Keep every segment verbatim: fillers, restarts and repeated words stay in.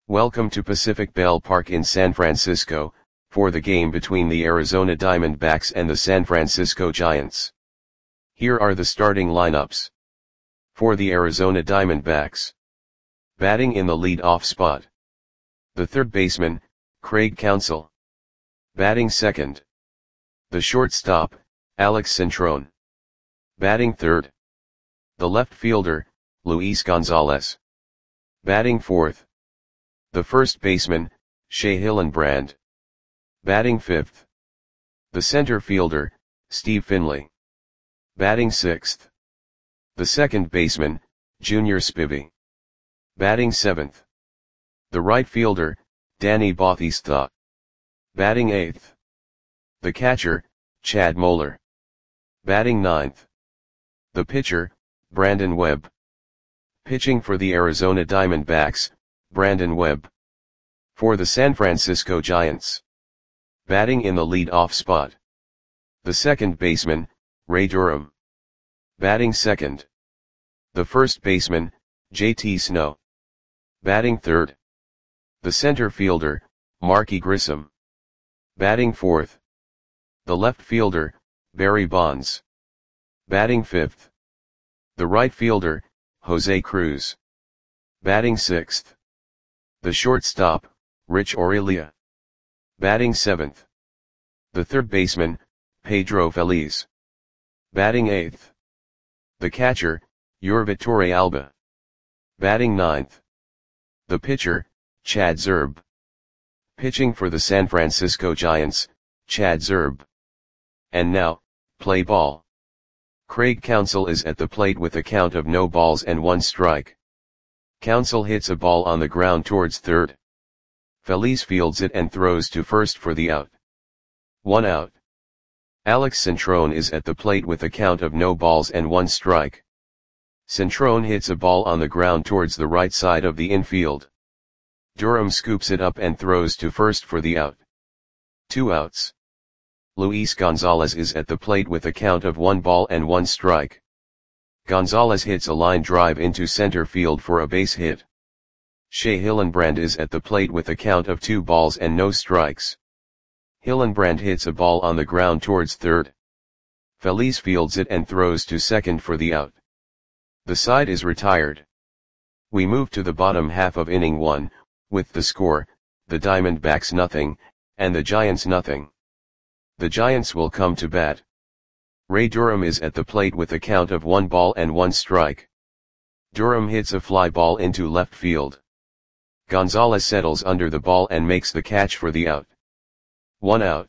Welcome to Pacific Bell Park in San Francisco, for the game between the Arizona Diamondbacks and the San Francisco Giants. Here are the starting lineups. For the Arizona Diamondbacks. Batting in the lead-off spot. The third baseman, Craig Counsell. Batting second. The shortstop, Alex Cintron. Batting third. The left fielder, Luis Gonzalez. Batting fourth. The first baseman, Shea Hillenbrand. Batting fifth. The center fielder, Steve Finley. Batting sixth. The second baseman, Junior Spivey. Batting seventh. The right fielder, Danny Bautista. Batting eighth. The catcher, Chad Moeller. Batting ninth. The pitcher, Brandon Webb. Pitching for the Arizona Diamondbacks, Brandon Webb. For the San Francisco Giants. Batting in the lead-off spot. The second baseman, Ray Durham. Batting second. The first baseman, J T Snow. Batting third. The center fielder, Marky Grissom. Batting fourth. The left fielder, Barry Bonds. Batting fifth. The right fielder, Jose Cruz. Batting sixth. The shortstop, Rich Aurelia. Batting seventh. The third baseman, Pedro Feliz. Batting eighth. The catcher, Yurvit Torrealba. Batting ninth. The pitcher, Chad Zerbe. Pitching for the San Francisco Giants, Chad Zerbe. And now, play ball. Craig Counsell is at the plate with a count of no balls and one strike. Counsell hits a ball on the ground towards third. Feliz fields it and throws to first for the out. One out. Alex Cintron is at the plate with a count of no balls and one strike. Cintron hits a ball on the ground towards the right side of the infield. Durham scoops it up and throws to first for the out. Two outs. Luis Gonzalez is at the plate with a count of one ball and one strike. Gonzalez hits a line drive into center field for a base hit. Shea Hillenbrand is at the plate with a count of two balls and no strikes. Hillenbrand hits a ball on the ground towards third. Feliz fields it and throws to second for the out. The side is retired. We move to the bottom half of inning one, with the score, the Diamondbacks nothing, and the Giants nothing. The Giants will come to bat. Ray Durham is at the plate with a count of one ball and one strike. Durham hits a fly ball into left field. Gonzalez settles under the ball and makes the catch for the out. One out.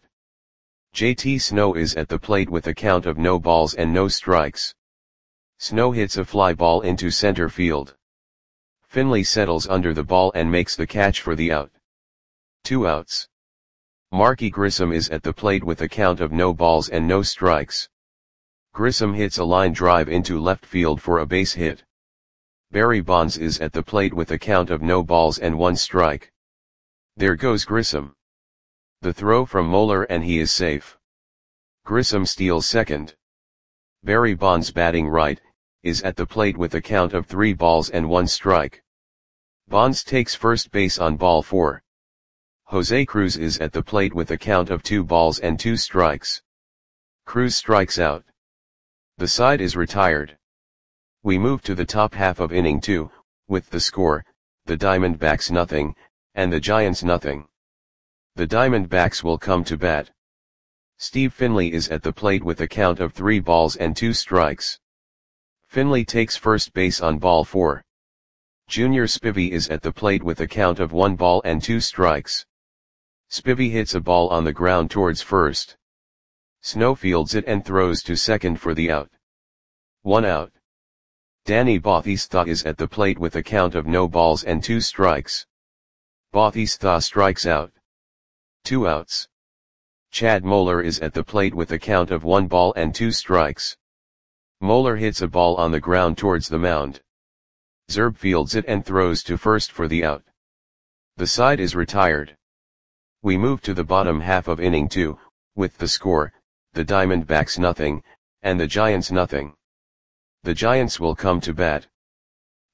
J T Snow is at the plate with a count of no balls and no strikes. Snow hits a fly ball into center field. Finley settles under the ball and makes the catch for the out. Two outs. Marky Grissom is at the plate with a count of no balls and no strikes. Grissom hits a line drive into left field for a base hit. Barry Bonds is at the plate with a count of no balls and one strike. There goes Grissom. The throw from Moeller and he is safe. Grissom steals second. Barry Bonds, batting right, is at the plate with a count of three balls and one strike. Bonds takes first base on ball four. Jose Cruz is at the plate with a count of two balls and two strikes. Cruz strikes out. The side is retired. We move to the top half of inning two, with the score, the Diamondbacks nothing, and the Giants nothing. The Diamondbacks will come to bat. Steve Finley is at the plate with a count of three balls and two strikes. Finley takes first base on ball four. Junior Spivey is at the plate with a count of one ball and two strikes. Spivey hits a ball on the ground towards first. Snow fields it and throws to second for the out. One out. Danny Bautista is at the plate with a count of no balls and two strikes. Bautista strikes out. Two outs. Chad Moeller is at the plate with a count of one ball and two strikes. Moeller hits a ball on the ground towards the mound. Zerbe fields it and throws to first for the out. The side is retired. We move to the bottom half of inning two, with the score, the Diamondbacks nothing, and the Giants nothing. The Giants will come to bat.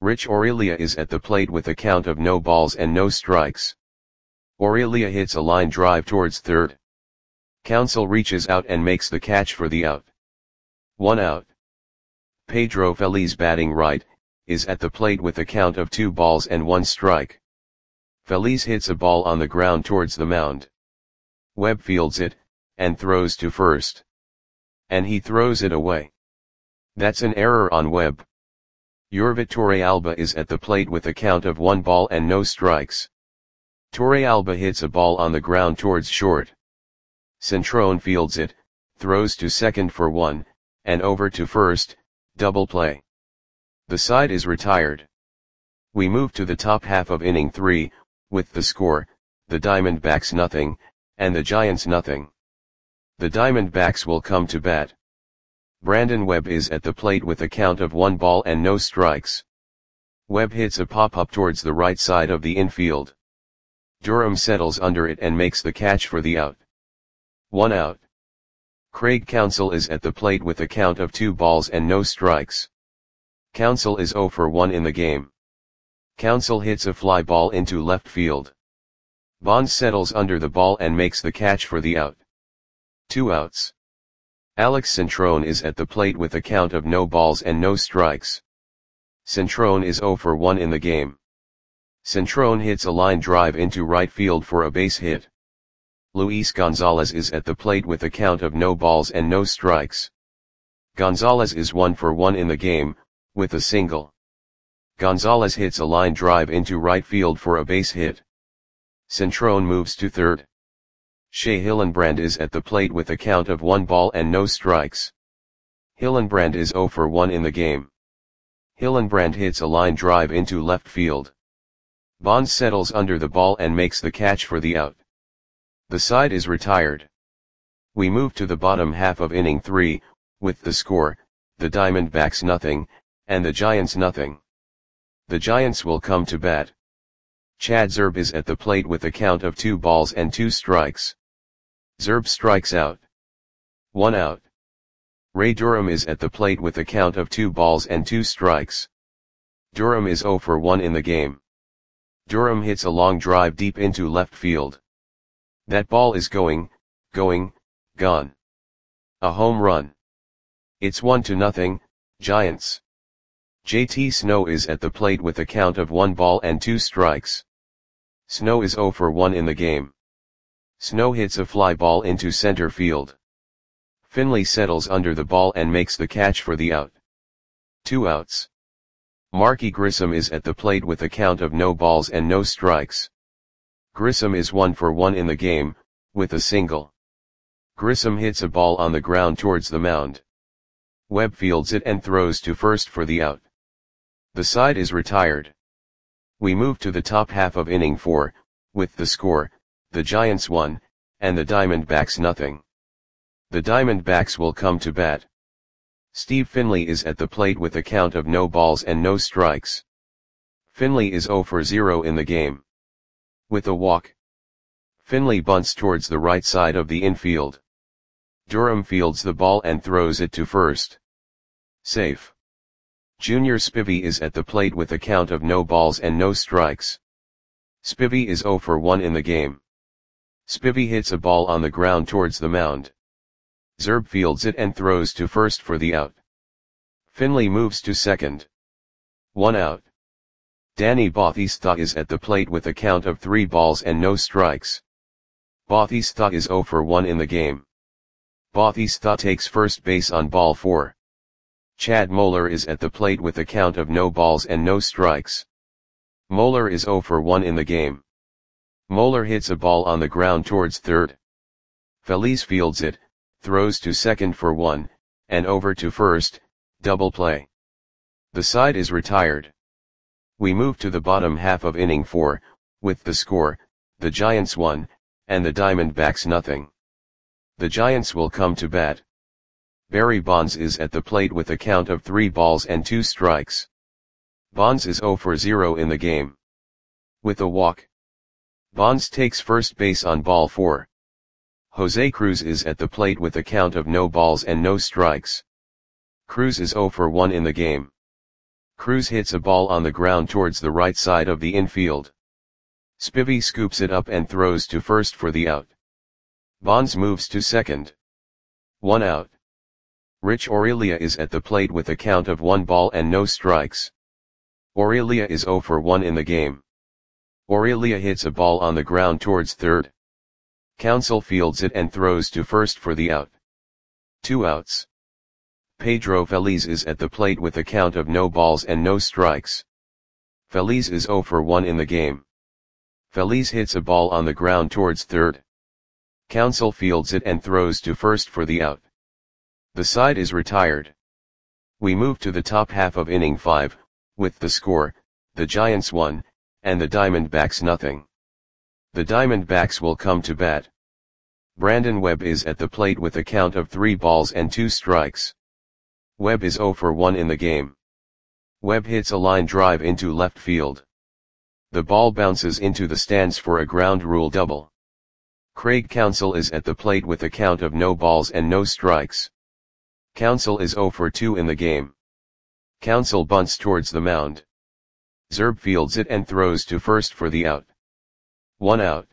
Rich Aurelia is at the plate with a count of no balls and no strikes. Aurelia hits a line drive towards third. Counsell reaches out and makes the catch for the out. One out. Pedro Feliz, batting right, is at the plate with a count of two balls and one strike. Feliz hits a ball on the ground towards the mound. Webb fields it, and throws to first. And he throws it away. That's an error on Webb. Yorvit Torrealba is at the plate with a count of one ball and no strikes. Torrealba hits a ball on the ground towards short. Centrone fields it, throws to second for one, and over to first, double play. The side is retired. We move to the top half of inning three, with the score, the Diamondbacks nothing, and the Giants nothing. The Diamondbacks will come to bat. Brandon Webb is at the plate with a count of one ball and no strikes. Webb hits a pop-up towards the right side of the infield. Durham settles under it and makes the catch for the out. One out. Craig Counsell is at the plate with a count of two balls and no strikes. Counsell is oh for one in the game. Counsell hits a fly ball into left field. Bonds settles under the ball and makes the catch for the out. Two outs. Alex Centrone is at the plate with a count of no balls and no strikes. Centrone is oh for one in the game. Centrone hits a line drive into right field for a base hit. Luis Gonzalez is at the plate with a count of no balls and no strikes. Gonzalez is one for one in the game, with a single. Gonzalez hits a line drive into right field for a base hit. Centrone moves to third. Shea Hillenbrand is at the plate with a count of one ball and no strikes. Hillenbrand is oh for one in the game. Hillenbrand hits a line drive into left field. Bonds settles under the ball and makes the catch for the out. The side is retired. We move to the bottom half of inning three, with the score, the Diamondbacks nothing, and the Giants nothing. The Giants will come to bat. Chad Zerbe is at the plate with a count of two balls and two strikes. Zerbe strikes out. One out. Ray Durham is at the plate with a count of two balls and two strikes. Durham is oh for one in the game. Durham hits a long drive deep into left field. That ball is going, going, gone. A home run. It's one to nothing, Giants. J T Snow is at the plate with a count of one ball and two strikes. Snow is oh for one in the game. Snow hits a fly ball into center field. Finley settles under the ball and makes the catch for the out. Two outs. Marky Grissom is at the plate with a count of no balls and no strikes. Grissom is one for one in the game, with a single. Grissom hits a ball on the ground towards the mound. Webb fields it and throws to first for the out. The side is retired. We move to the top half of inning four, with the score, the Giants one, and the Diamondbacks nothing. The Diamondbacks will come to bat. Steve Finley is at the plate with a count of no balls and no strikes. Finley is oh for zero in the game. With a walk. Finley bunts towards the right side of the infield. Durham fields the ball and throws it to first. Safe. Junior Spivey is at the plate with a count of no balls and no strikes. Spivey is oh for one in the game. Spivey hits a ball on the ground towards the mound. Zerbe fields it and throws to first for the out. Finley moves to second. One out. Danny Bautista is at the plate with a count of three balls and no strikes. Bautista is oh for one in the game. Bautista takes first base on ball four. Chad Moeller is at the plate with a count of no balls and no strikes. Moeller is oh for one in the game. Moeller hits a ball on the ground towards third. Feliz fields it, throws to second for one, and over to first, double play. The side is retired. We move to the bottom half of inning four, with the score, the Giants one, and the Diamondbacks nothing. The Giants will come to bat. Barry Bonds is at the plate with a count of three balls and two strikes. Bonds is oh for zero in the game. With a walk. Bonds takes first base on ball four. Jose Cruz is at the plate with a count of no balls and no strikes. Cruz is oh for one in the game. Cruz hits a ball on the ground towards the right side of the infield. Spivey scoops it up and throws to first for the out. Bonds moves to second. One out. Rich Aurelia is at the plate with a count of one ball and no strikes. Aurelia is zero for one in the game. Aurelia hits a ball on the ground towards third. Counsell fields it and throws to first for the out. Two outs. Pedro Feliz is at the plate with a count of no balls and no strikes. Feliz is zero for one in the game. Feliz hits a ball on the ground towards third. Counsell fields it and throws to first for the out. The side is retired. We move to the top half of inning five, with the score, the Giants one, and the Diamondbacks nothing. The Diamondbacks will come to bat. Brandon Webb is at the plate with a count of three balls and two strikes. Webb is zero for one in the game. Webb hits a line drive into left field. The ball bounces into the stands for a ground rule double. Craig Counsell is at the plate with a count of no balls and no strikes. Counsell is zero for two in the game. Counsell bunts towards the mound. Zerb fields it and throws to first for the out. One out.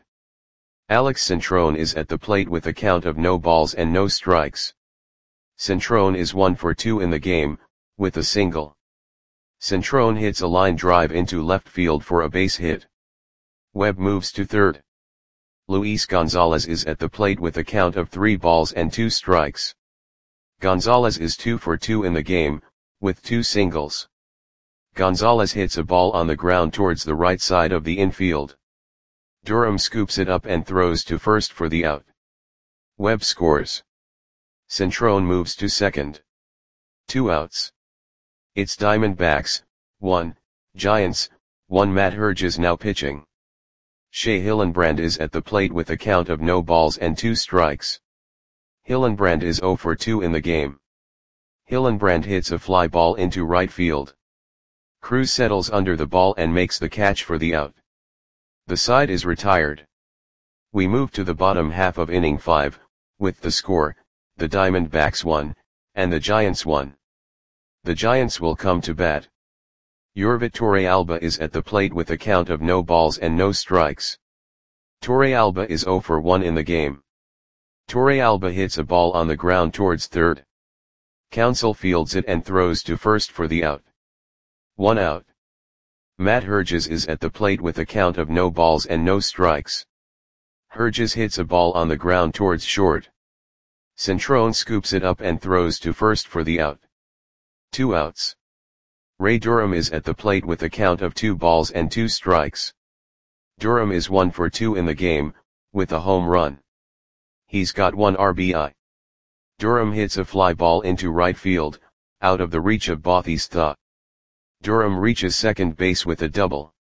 Alex Centrone is at the plate with a count of no balls and no strikes. Centrone is one for two in the game, with a single. Centrone hits a line drive into left field for a base hit. Webb moves to third. Luis Gonzalez is at the plate with a count of three balls and two strikes. Gonzalez is two for two in the game, with two singles. Gonzalez hits a ball on the ground towards the right side of the infield. Durham scoops it up and throws to first for the out. Webb scores. Centrone moves to second. Two outs. It's Diamondbacks, one, Giants, one. Matt Herges now pitching. Shea Hillenbrand is at the plate with a count of no balls and two strikes. Hillenbrand is zero for two in the game. Hillenbrand hits a fly ball into right field. Cruz settles under the ball and makes the catch for the out. The side is retired. We move to the bottom half of inning five, with the score, the Diamondbacks one, and the Giants one. The Giants will come to bat. Yorvit Torrealba is at the plate with a count of no balls and no strikes. Torrealba is zero for one in the game. Torrealba hits a ball on the ground towards third. Counsell fields it and throws to first for the out. One out. Matt Herges is at the plate with a count of no balls and no strikes. Herges hits a ball on the ground towards short. Centrone scoops it up and throws to first for the out. Two outs. Ray Durham is at the plate with a count of two balls and two strikes. Durham is one for two in the game, with a home run. He's got one R B I. Durham hits a fly ball into right field, out of the reach of Bautista. Durham reaches second base with a double.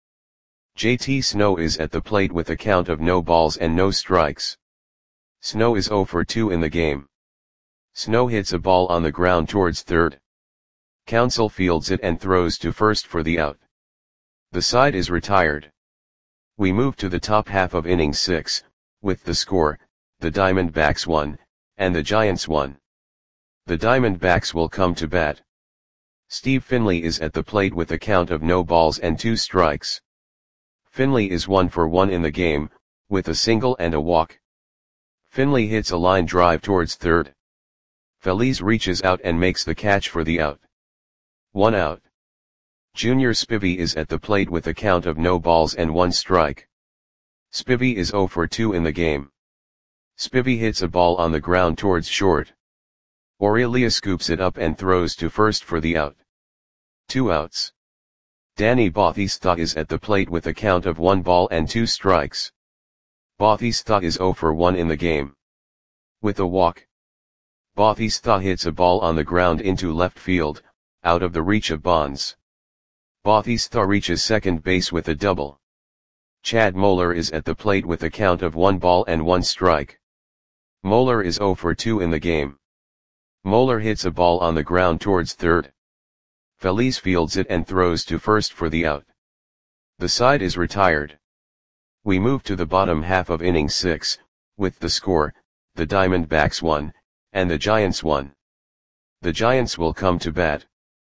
J T Snow is at the plate with a count of no balls and no strikes. Snow is zero for two in the game. Snow hits a ball on the ground towards third. Counsell fields it and throws to first for the out. The side is retired. We move to the top half of inning six, with the score, the Diamondbacks one, and the Giants one. The Diamondbacks will come to bat. Steve Finley is at the plate with a count of no balls and two strikes. Finley is one for one in the game, with a single and a walk. Finley hits a line drive towards third. Feliz reaches out and makes the catch for the out. One out. Junior Spivey is at the plate with a count of no balls and one strike. Spivey is zero for two in the game. Spivey hits a ball on the ground towards short. Aurelia scoops it up and throws to first for the out. Two outs. Danny Bautista is at the plate with a count of one ball and two strikes. Bautista is zero for one in the game. With a walk. Bautista hits a ball on the ground into left field, out of the reach of Bonds. Bautista reaches second base with a double. Chad Moeller is at the plate with a count of one ball and one strike. Moeller is zero for two in the game. Moeller hits a ball on the ground towards third. Feliz fields it and throws to first for the out. The side is retired. We move to the bottom half of inning six, with the score, the Diamondbacks one, and the Giants one. The Giants will come to bat.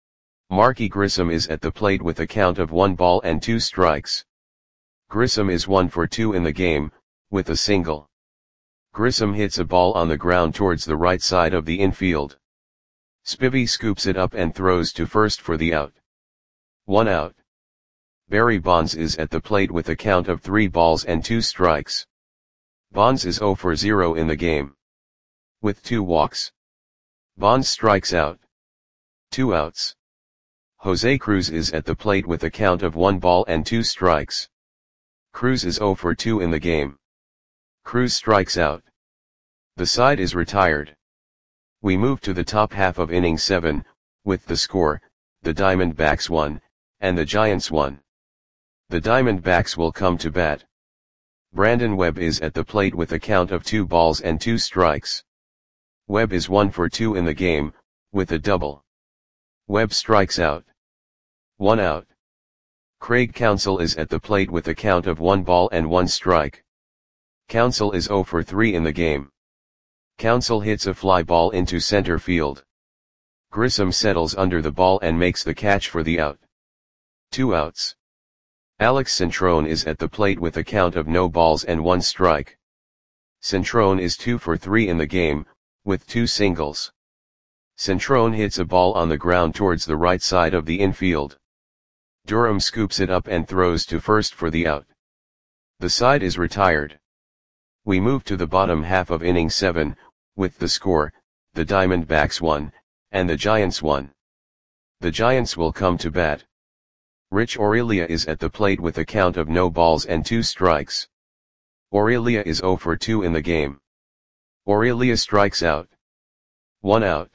Marky Grissom is at the plate with a count of one ball and two strikes. Grissom is one for two in the game, with a single. Grissom hits a ball on the ground towards the right side of the infield. Spivey scoops it up and throws to first for the out. One out. Barry Bonds is at the plate with a count of three balls and two strikes. Bonds is zero for zero in the game, with two walks. Bonds strikes out. Two outs. Jose Cruz is at the plate with a count of one ball and two strikes. Cruz is zero for two in the game. Cruz strikes out. The side is retired. We move to the top half of inning seven, with the score, the Diamondbacks won, and the Giants won. The Diamondbacks will come to bat. Brandon Webb is at the plate with a count of two balls and two strikes. Webb is one for two in the game, with a double. Webb strikes out. One out. Craig Counsell is at the plate with a count of one ball and one strike. Counsell is zero for three in the game. Counsell hits a fly ball into center field. Grissom settles under the ball and makes the catch for the out. Two outs. Alex Centrone is at the plate with a count of no balls and one strike. Centrone is two for three in the game, with two singles. Centrone hits a ball on the ground towards the right side of the infield. Durham scoops it up and throws to first for the out. The side is retired. We move to the bottom half of inning seven, with the score, the Diamondbacks won, and the Giants won. The Giants will come to bat. Rich Aurelia is at the plate with a count of no balls and two strikes. Aurelia is zero for two in the game. Aurelia strikes out. One out.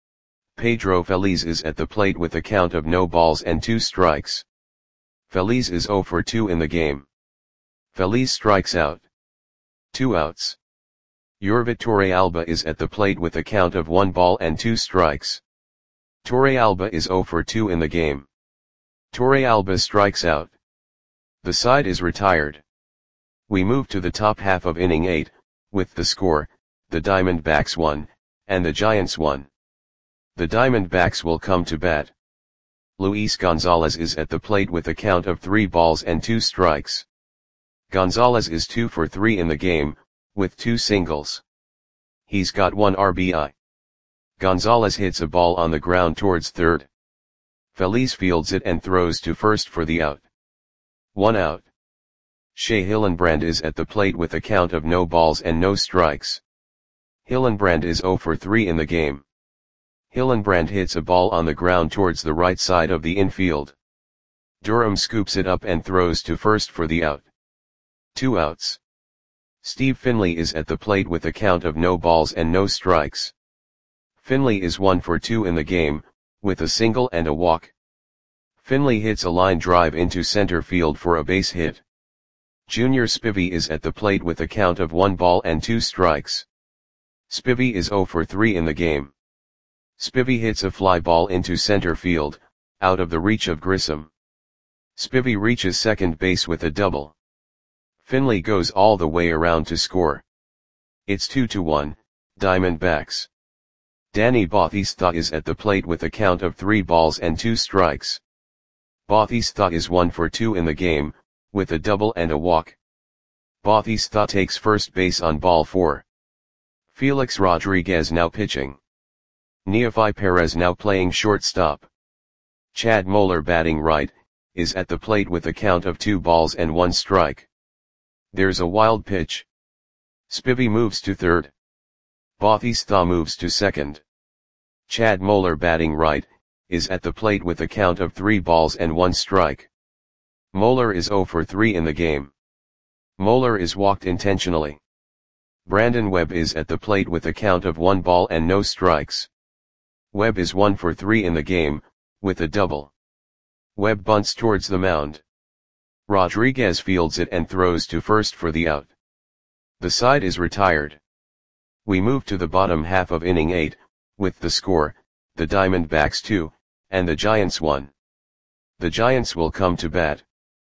Pedro Feliz is at the plate with a count of no balls and two strikes. Feliz is zero for two in the game. Feliz strikes out. Two outs. Yorvit Torrealba is at the plate with a count of one ball and two strikes. Torrealba is zero for two in the game. Torrealba strikes out. The side is retired. We move to the top half of inning eight, with the score, the Diamondbacks won, and the Giants won. The Diamondbacks will come to bat. Luis Gonzalez is at the plate with a count of three balls and two strikes. Gonzalez is two for three in the game, with two singles. He's got one R B I. Gonzalez hits a ball on the ground towards third. Feliz fields it and throws to first for the out. One out. Shea Hillenbrand is at the plate with a count of no balls and no strikes. Hillenbrand is zero for three in the game. Hillenbrand hits a ball on the ground towards the right side of the infield. Durham scoops it up and throws to first for the out. Two outs. Steve Finley is at the plate with a count of no balls and no strikes. Finley is one for two in the game, with a single and a walk. Finley hits a line drive into center field for a base hit. Junior Spivey is at the plate with a count of one ball and two strikes. Spivey is zero for three in the game. Spivey hits a fly ball into center field, out of the reach of Grissom. Spivey reaches second base with a double. Finley goes all the way around to score. It's two to one, Diamondbacks. Danny Bautista is at the plate with a count of three balls and two strikes. Bautista is one for two in the game, with a double and a walk. Bautista takes first base on ball four. Felix Rodriguez now pitching. Neofi Perez now playing shortstop. Chad Moeller batting right, is at the plate with a count of two balls and one strike. There's a wild pitch. Spivey moves to third. Bautista moves to second. Chad Moeller batting right, is at the plate with a count of three balls and one strike. Moeller is zero for three in the game. Moeller is walked intentionally. Brandon Webb is at the plate with a count of one ball and no strikes. Webb is one for three in the game, with a double. Webb bunts towards the mound. Rodriguez fields it and throws to first for the out. The side is retired. We move to the bottom half of inning eight, with the score, the Diamondbacks two, and the Giants one. The Giants will come to bat.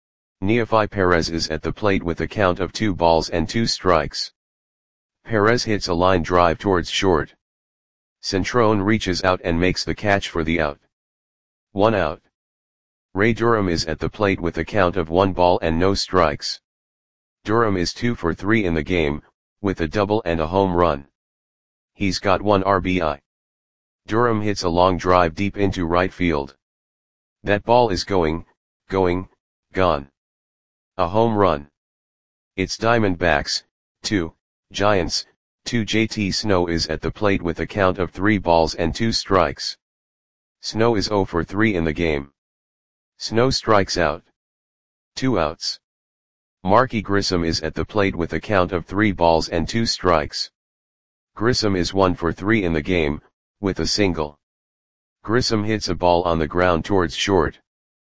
Neofi Perez is at the plate with a count of two balls and two strikes. Perez hits a line drive towards short. Centrone reaches out and makes the catch for the out. One out. Ray Durham is at the plate with a count of one ball and no strikes. Durham is two for three in the game, with a double and a home run. He's got one R B I. Durham hits a long drive deep into right field. That ball is going, going, gone. A home run. It's Diamondbacks, two, Giants, two. J T Snow is at the plate with a count of three balls and two strikes. Snow is zero for three in the game. Snow strikes out. Two outs. Marky Grissom is at the plate with a count of three balls and two strikes. Grissom is one for three in the game, with a single. Grissom hits a ball on the ground towards short.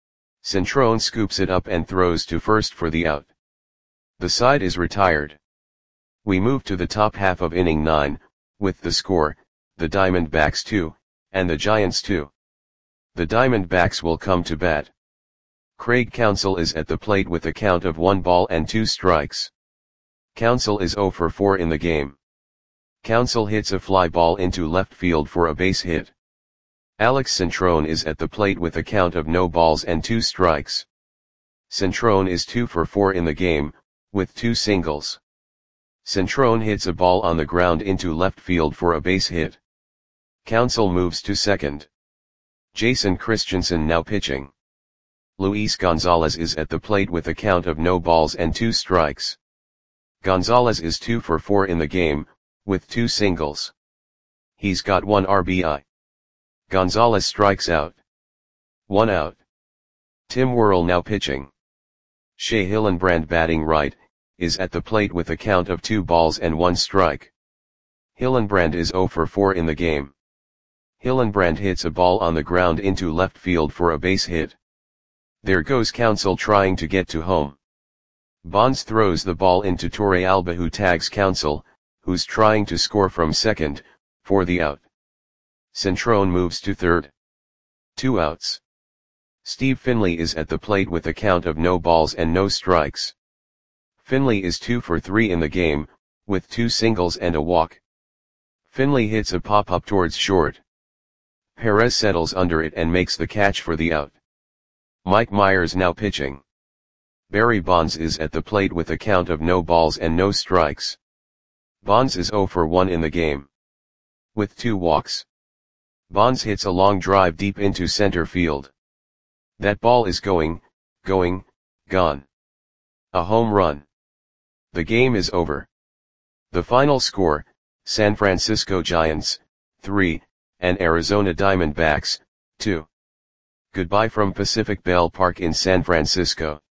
Centrone scoops it up and throws to first for the out. The side is retired. We move to the top half of inning nine, with the score, the Diamondbacks two, and the Giants two. The Diamondbacks will come to bat. Craig Counsell is at the plate with a count of one ball and two strikes. Counsell is zero for four in the game. Counsell hits a fly ball into left field for a base hit. Alex Centrone is at the plate with a count of no balls and two strikes. Centrone is two for four in the game, with two singles. Centrone hits a ball on the ground into left field for a base hit. Counsell moves to second. Jason Christensen now pitching. Luis Gonzalez is at the plate with a count of no balls and two strikes. Gonzalez is two for four in the game, with two singles. He's got one R B I. Gonzalez strikes out. One out. Tim Worrell now pitching. Shea Hillenbrand batting right, is at the plate with a count of two balls and one strike. Hillenbrand is zero for four in the game. Hillenbrand hits a ball on the ground into left field for a base hit. There goes Counsell trying to get to home. Bonds throws the ball into Torre Alba, who tags Counsell, who's trying to score from second, for the out. Centrone moves to third. Two outs. Steve Finley is at the plate with a count of no balls and no strikes. Finley is two for three in the game, with two singles and a walk. Finley hits a pop-up towards short. Perez settles under it and makes the catch for the out. Mike Myers now pitching. Barry Bonds is at the plate with a count of no balls and no strikes. Bonds is zero for one in the game, with two walks. Bonds hits a long drive deep into center field. That ball is going, going, gone. A home run. The game is over. The final score, San Francisco Giants, three, and Arizona Diamondbacks, two. Goodbye from Pacific Bell Park in San Francisco.